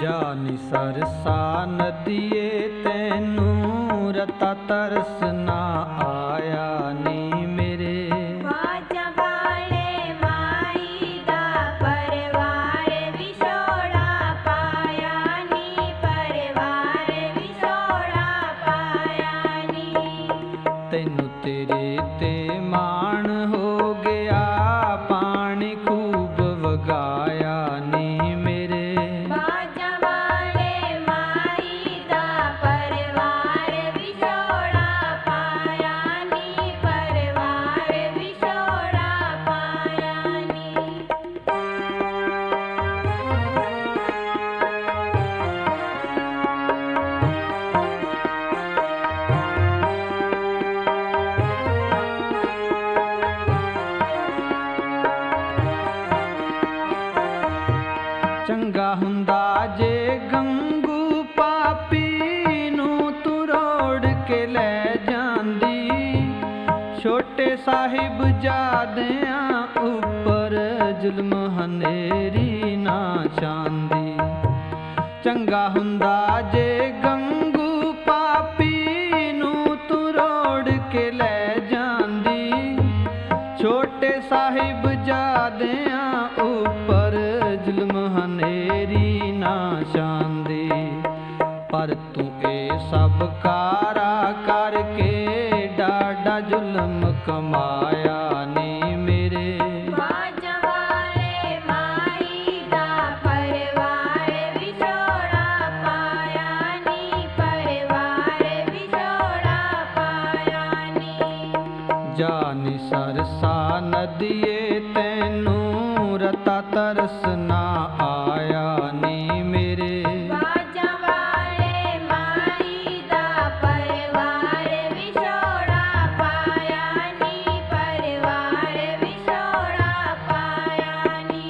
ਜਾਨੀ ਸਰਸਾ ਨਦੀਏ ਤੈਨੂੰ ਰਤਾ ਤਰਸ ਨਾ ਆਇਆ ਨੀ ਮੇਰੇ। ਬਾਜਾਂ ਵਾਲੇ ਮਾਈ ਦਾ ਪਰਿਵਾਰ ਵਿਛੋੜਾ ਪਾਇਆ ਨੀ, ਪਰਿਵਾਰ ਵਿਛੋੜਾ ਪਾਇਆ ਨੀ। ਤੈਨੂੰ ਤੇਰੇ ਤੇ ਮਾਣ ਹੋ ਗਿਆ, ਪਾਣੀ ਖੂਬ ਵਗਾਇਆ ਨੀ ਮੇਰੇ। ਬਾਜਾਂ ਵਾਲੇ ਮਾਈ ਦਾ ਪਰਿਵਾਰ ਵਿਛੋੜਾ ਪਾਇਆ ਨੀ, ਪਰਿਵਾਰ ਵਿਛੋੜਾ ਪਾਇਆ ਨੀ। ਚੰਗਾ ਹੁੰਦਾ ਜੇ ਗੰਗੂ ਪਾਪੀ ਨੂੰ ਤੂੰ ਰੋੜ ਕੇ ਲੈ ਜਾਂਦੀ, ਛੋਟੇ ਸਾਹਿਬਜ਼ਾਦਿਆਂ ਉੱਪਰ ਜ਼ੁਲਮ ਹਨੇਰੀ ਨਾ ਛਾਂਦੀ। ਚੰਗਾ ਹੁੰਦਾ ਜੇ ਗੰਗੂ ਪਾਪੀ ਨੂੰ ਤੂੰ ਰੋੜ ਕੇ ਲੈ ਜਾਂਦੀ, ਛੋਟੇ ਸਾਹਿਬਜ਼ਾਦਿਆਂ ਉੱਪਰ ਜ਼ੁਲਮ ਹਨੇਰੀ ਨਾ ਛਾਂਦੀ। ਪਰ ਤੂੰ ਇਹ ਸਭ ਕਾਰਾ ਕਰਕੇ ਡਾਢਾ ਜ਼ੁਲਮ ਕਮਾਇਆ ਨੀ ਮੇਰੇ। ਬਾਜਾਂ ਵਾਲੇ ਮਾਈ ਦਾ ਪਰਿਵਾਰ ਵਿਛੋੜਾ ਪਾਇਆ ਨੀ, ਪਰਿਵਾਰ ਵਿਛੋੜਾ ਪਾਇਆ ਨੀ। ਜਾਨੀ ਸਰਸਾ ਨਦੀਏ ਤੈਨੂੰ ਰਤਾ ਤਰਸ ਨਾ ਆਇਆ ਨੀ ਮੇਰੇ। ਬਾਜਾਂ ਵਾਲੇ ਮਾਈ ਦਾ ਪਰਿਵਾਰ ਵਿਛੋੜਾ ਪਾਇਆ ਨੀ, ਪਰਿਵਾਰ ਵਿਛੋੜਾ ਪਾਇਆ ਨੀ।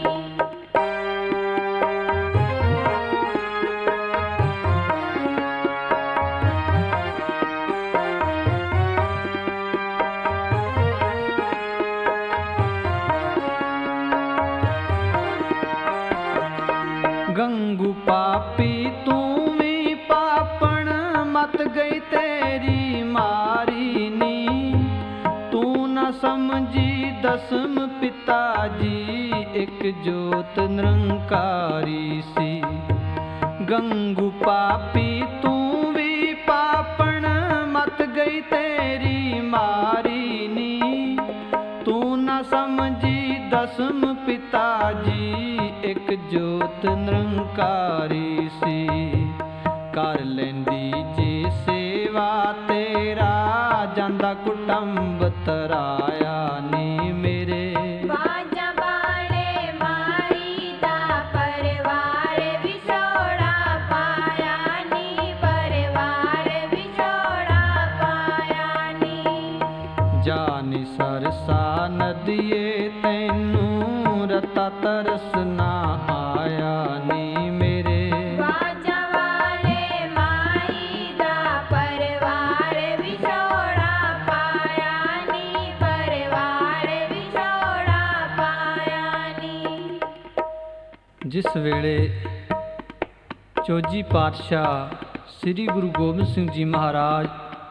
ਗੰਗੂ ਪਾਪੀ ਤੂੰ ਵੀ ਪਾਪਣ ਮਤ ਗਈ ਤੇਰੀ ਮਾਰੀ ਨੀ। ਤੂੰ ਨਾ ਸਮਝੀ ਦਸਮ ਪਿਤਾ ਜੀ ਇੱਕ ਜੋਤ ਨਿਰੰਕਾਰੀ ਸੀ। ਗੰਗੂ ਪਾਪੀ ਤੂੰ ਵੀ ਪਾਪਣ ਮਤ ਗਈ ਤੇਰੀ ਮਾਰੀ ਨੀ। ਤੂੰ ਨਾ ਸਮਝੀ ਦਸਮ ਪਿਤਾ ਜੀ ਇੱਕ ਜੋਤ ਨਿਰੰਕਾਰੀ ਸੀ। ਕਰ ਲੈਂਦੀ ਜੇ ਸੇਵਾ ਤੇਰਾ ਜਾਂਦਾ ਕੁਟੰਬ ਤਰਾਇਆ ਨੀ ਮੇਰੇ। ਬਾਜਾਂ ਵਾਲੇ ਮਾਈ ਦਾ ਪਰਿਵਾਰ ਵਿਛੋੜਾ ਪਾਇਆ ਨੀ, ਪਰਿਵਾਰ ਵਿਛੋੜਾ ਪਾਇਆ ਨੀ। ਜਾਨੀ ਸਰਸਾ ਨਦੀਏ ਤੈਨੂੰ ਰਤਾ ਤਰਸ ਨਾ ਆਇਆ ਨੀ ਮੇਰੇ। ਬਾਜਾਂ ਵਾਲੇ ਮਾਈ ਦਾ ਪਰਿਵਾਰ ਵਿਛੋੜਾ ਪਾਇਆ ਨੀ, ਪਰਿਵਾਰ ਵਿਛੋੜਾ ਪਾਇਆ ਨੀ। ਜਿਸ ਵੇਲੇ ਚੌਜੀ ਪਾਤਸ਼ਾਹ ਸ੍ਰੀ ਗੁਰੂ ਗੋਬਿੰਦ ਸਿੰਘ ਜੀ ਮਹਾਰਾਜ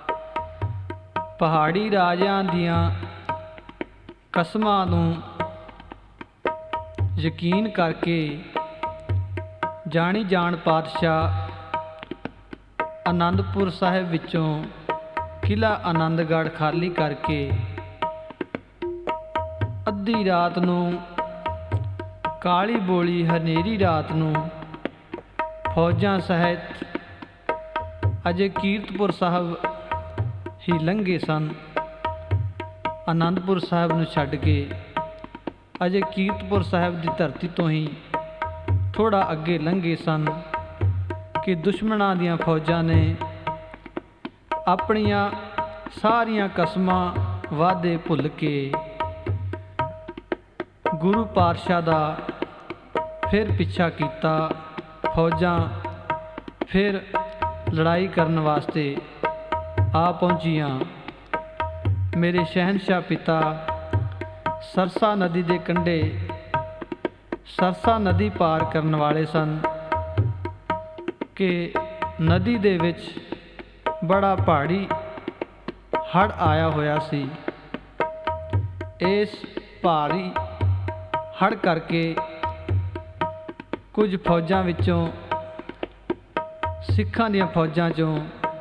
ਪਹਾੜੀ ਰਾਜਿਆਂ ਦੀਆਂ ਕਸਮਾਂ ਨੂੰ ਯਕੀਨ ਕਰਕੇ ਜਾਣੀ ਜਾਣ ਪਾਤਸ਼ਾਹ ਆਨੰਦਪੁਰ ਸਾਹਿਬ ਵਿੱਚੋਂ ਕਿਲ੍ਹਾ ਆਨੰਦਗੜ੍ਹ ਖਾਲੀ ਕਰਕੇ ਅੱਧੀ ਰਾਤ ਨੂੰ, ਕਾਲੀ ਬੋਲੀ ਹਨੇਰੀ ਰਾਤ ਨੂੰ ਫੌਜਾਂ ਸਹਿਤ ਅਜੇ ਕੀਰਤਪੁਰ ਸਾਹਿਬ ਹੀ ਲੰਘੇ ਸਨ। ਆਨੰਦਪੁਰ ਸਾਹਿਬ ਨੂੰ ਛੱਡ ਕੇ ਅਜੇ ਕੀਰਤਪੁਰ ਸਾਹਿਬ ਦੀ ਧਰਤੀ ਤੋਂ ਹੀ ਥੋੜ੍ਹਾ ਅੱਗੇ ਲੰਘੇ ਸਨ ਕਿ ਦੁਸ਼ਮਣਾਂ ਦੀਆਂ ਫੌਜਾਂ ਨੇ ਆਪਣੀਆਂ ਸਾਰੀਆਂ ਕਸਮਾਂ ਵਾਅਦੇ ਭੁੱਲ ਕੇ ਗੁਰੂ ਪਾਤਸ਼ਾਹ ਦਾ ਫਿਰ ਪਿੱਛਾ ਕੀਤਾ। ਫੌਜਾਂ ਫਿਰ ਲੜਾਈ ਕਰਨ ਵਾਸਤੇ ਆ ਪਹੁੰਚੀਆਂ। ਮੇਰੇ ਸ਼ਹਿਨशाह ਪਿਤਾ ਸਰਸਾ ਨਦੀ ਦੇ ਕੰਢੇ ਸਰਸਾ ਨਦੀ ਪਾਰ ਕਰਨ ਵਾਲੇ ਸਨ। ਕਿ ਨਦੀ ਦੇ ਵਿੱਚ ਬੜਾ ਪਹਾੜੀ ਹੜ੍ਹ ਆਇਆ ਹੋਇਆ ਸੀ। ਇਸ ਭਾਰੀ ਹੜ੍ਹ ਕਰਕੇ ਕੁਝ ਫੌਜਾਂ ਵਿੱਚੋਂ, ਸਿੱਖਾਂ ਦੀਆਂ ਫੌਜਾਂ 'ਚੋਂ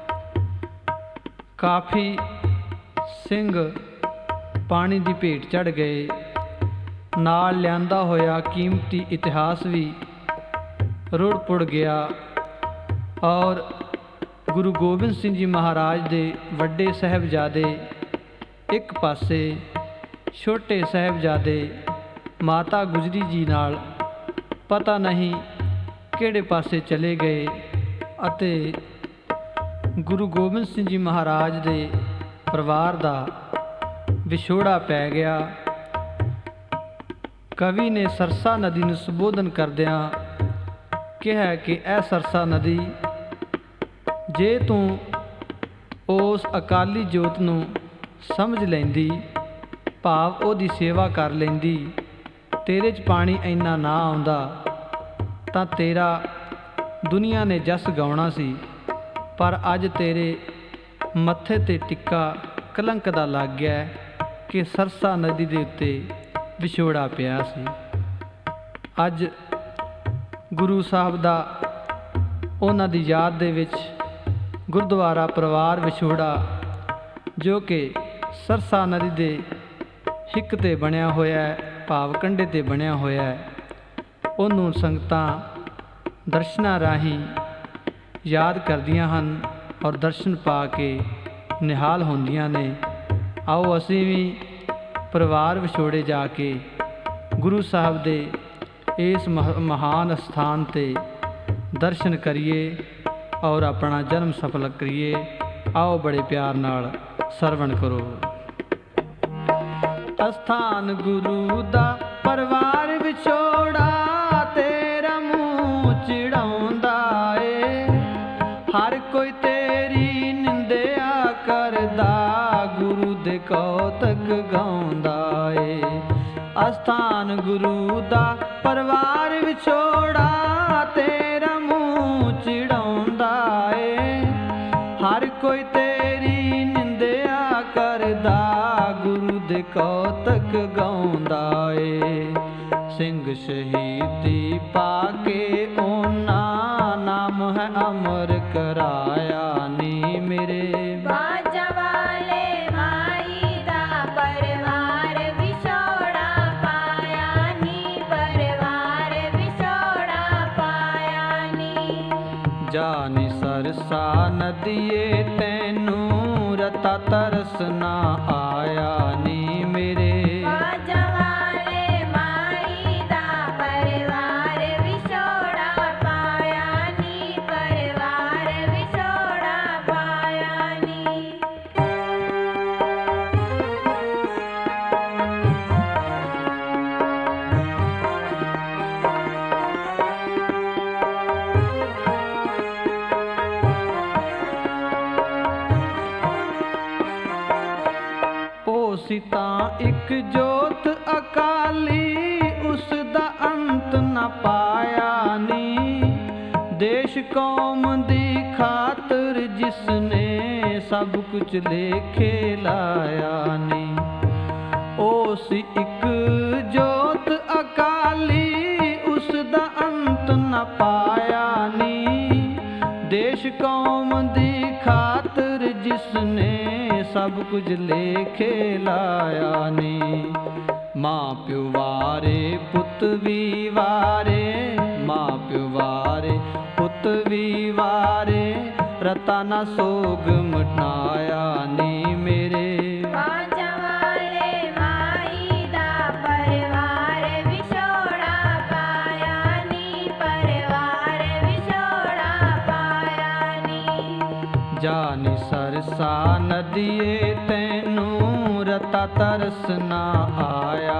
ਕਾਫੀ ਸਿੰਘ ਪਾਣੀ ਦੀ ਭੇਟ ਚੜ੍ਹ ਗਏ। ਨਾਲ ਲਿਆਂਦਾ ਹੋਇਆ ਕੀਮਤੀ ਇਤਿਹਾਸ ਵੀ ਰੁੜ ਪੁੜ ਗਿਆ ਔਰ ਗੁਰੂ ਗੋਬਿੰਦ ਸਿੰਘ ਜੀ ਮਹਾਰਾਜ ਦੇ ਵੱਡੇ ਸਾਹਿਬਜ਼ਾਦੇ ਇੱਕ ਪਾਸੇ, ਛੋਟੇ ਸਾਹਿਬਜ਼ਾਦੇ ਮਾਤਾ ਗੁਜਰੀ ਜੀ ਨਾਲ ਪਤਾ ਨਹੀਂ ਕਿਹੜੇ ਪਾਸੇ ਚਲੇ ਗਏ ਅਤੇ ਗੁਰੂ ਗੋਬਿੰਦ ਸਿੰਘ ਜੀ ਮਹਾਰਾਜ ਦੇ ਪਰਿਵਾਰ ਦਾ ਵਿਛੋੜਾ ਪੈ ਗਿਆ। ਕਵੀ ਨੇ ਸਰਸਾ ਨਦੀ ਨੂੰ ਸੰਬੋਧਨ ਕਰਦਿਆਂ ਕਿਹਾ ਕਿ ਇਹ ਸਰਸਾ ਨਦੀ, ਜੇ ਤੂੰ ਉਸ ਅਕਾਲੀ ਜੋਤ ਨੂੰ ਸਮਝ ਲੈਂਦੀ, ਭਾਵ ਉਹਦੀ ਸੇਵਾ ਕਰ ਲੈਂਦੀ, ਤੇਰੇ 'ਚ ਪਾਣੀ ਇੰਨਾ ਨਾ ਆਉਂਦਾ ਤਾਂ ਤੇਰਾ ਦੁਨੀਆ ਨੇ ਜਸ ਗਾਉਣਾ ਸੀ। ਪਰ ਅੱਜ ਤੇਰੇ ਮੱਥੇ 'ਤੇ ਟਿੱਕਾ ਕਲੰਕ ਦਾ ਲੱਗ ਗਿਆ ਕਿ ਸਰਸਾ ਨਦੀ ਦੇ ਉੱਤੇ ਵਿਛੋੜਾ ਪਿਆ ਸੀ। ਅੱਜ ਗੁਰੂ ਸਾਹਿਬ ਦਾ ਉਹਨਾਂ ਦੀ ਯਾਦ ਦੇ ਵਿੱਚ ਗੁਰਦੁਆਰਾ ਪਰਿਵਾਰ ਵਿਛੋੜਾ, ਜੋ ਕਿ ਸਰਸਾ ਨਦੀ ਦੇ ਹਿੱਕ 'ਤੇ ਬਣਿਆ ਹੋਇਆ ਹੈ, ਭਾਵ ਕੰਢੇ 'ਤੇ ਬਣਿਆ ਹੋਇਆ ਹੈ, ਉਹਨੂੰ ਸੰਗਤਾਂ ਦਰਸ਼ਨਾਂ ਰਾਹੀਂ ਯਾਦ ਕਰਦੀਆਂ ਹਨ ਔਰ ਦਰਸ਼ਨ ਪਾ ਕੇ ਨਿਹਾਲ ਹੁੰਦੀਆਂ ਨੇ। ਆਓ ਅਸੀਂ ਵੀ ਪਰਿਵਾਰ ਵਿਛੋੜੇ ਜਾ ਕੇ ਗੁਰੂ ਸਾਹਿਬ ਦੇ ਇਸ ਮਹਾਨ ਸਥਾਨ 'ਤੇ ਦਰਸ਼ਨ ਕਰੀਏ ਔਰ ਆਪਣਾ ਜਨਮ ਸਫਲ ਕਰੀਏ। ਆਓ ਬੜੇ ਪਿਆਰ ਨਾਲ ਸਰਵਣ ਕਰੋ। ਅਸਥਾਨ ਗੁਰੂ ਦਾ ਪਰਿਵਾਰ ਵਿਛੋੜਾ, ਤੇਰਾ ਮੂੰਹ ਚਿੜਾਉਂਦਾ ਏ। ਹਰ ਕੋਈ ਤੇਰੀ ਨਿੰਦਿਆ ਕਰਦਾ, ਗੁਰੂ ਦੇ ਕੌਤਕ ਗਾਉਂਦਾ ਏ। ਅਸਥਾਨ ਗੁਰੂ ਦਾ ਪਰਿਵਾਰ ਵਿਛੋੜਾ, ਤੇਰਾ ਮੂੰਹ ਚਿੜਾਉਂਦਾ ਏ। ਹਰ ਕੋਈ ਤੇਰੀ ਨਿੰਦਿਆ ਕਰਦਾ, ਗੁਰੂ ਦੇ ਕੌਤਕ ਗਾਉਂਦਾ ਏ। ਸਿੰਘ ਸ਼ਹੀਦੀ ਪਾ ਕੇ ਉਹਨਾਂ ਨਾਮ ਹੈ ਅਮਰ ਕਰਾਇਆ ਨੀ ਮੇਰੇ। ਬਾਜਾਂ ਵਾਲੇ ਮਾਈ ਦਾ ਪਰਿਵਾਰ ਵਿਛੋੜਾ ਪਾਇਆ ਨੀ, ਪਰਿਵਾਰ ਵਿਛੋੜਾ ਪਾਇਆ ਨੀ। ਜਾਨੀ ਸਰਸਾ ਨਦੀਏ ਤੈਨੂੰ ਰਤਾ ਤਰਸ ਨਾ ਆਇਆ ਨੀ ਮੇਰੇ। ਬਾਜਾਂ ਵਾਲੇ ਮਾਈ ਦਾ ਪਰਿਵਾਰ ਵਿਛੋੜਾ ਪਾਇਆ ਨੀ, ਪਰਿਵਾਰ ਵਿਛੋੜਾ ਪਾਇਆ ਨੀ। ਉਹ ਸੀ ਤਾਂ ਇੱਕ ਜੋਤ ਅਕਾਲੀ, ਉਸ ਦਾ ਅੰਤ ਨਾ ਪਾਇਆ ਨੀ। ਦੇਸ਼ ਕੌਮ ਦੀ ਖਾਤਰ ਜਿਸਨੇ ਸਭ ਕੁਝ ਲੇਖੇ ਲਾਇਆ ਨੀ। ਉਹ ਸੀ ਇੱਕ ਜੋਤ ਅਕਾਲੀ, ਉਸ ਦਾ ਅੰਤ ਨਾ ਪਾਇਆ ਨੀ। ਦੇਸ਼ ਕੌਮ ਦੀ ਖਾਤਰ ਜਿਸਨੇ ਸਭ ਕੁਝ ਲੇਖੇ ਲਾਇਆ ਨੀ। ਮਾਂ ਪਿਓ ਵਾਰੇ ਪੁੱਤ ਵੀ ਵਾਰੇ, ਮਾਂ ਪਿਓ ਵਾਰੇ ਪੁੱਤ ਵੀ ਵਾਰੇ, ਰਤਾ ਨਾ ਸੋਗ ਮਟਾਇਆ ਨੀ ਮੇਰੇ। ਬਾਜਾਂ ਵਾਲੇ ਮਾਈ ਦਾ ਪਰਿਵਾਰ ਵਿਛੋੜਾ ਪਾਇਆ ਨੀ, ਪਰਿਵਾਰ ਵਿਛੋੜਾ ਪਾਇਆ ਨੀ। ਜਾਨੀ ਸਰਸਾ ਨਦੀਏ ਤੈਨੂੰ ਰਤਾ ਤਰਸ ਨਾ ਆਇਆ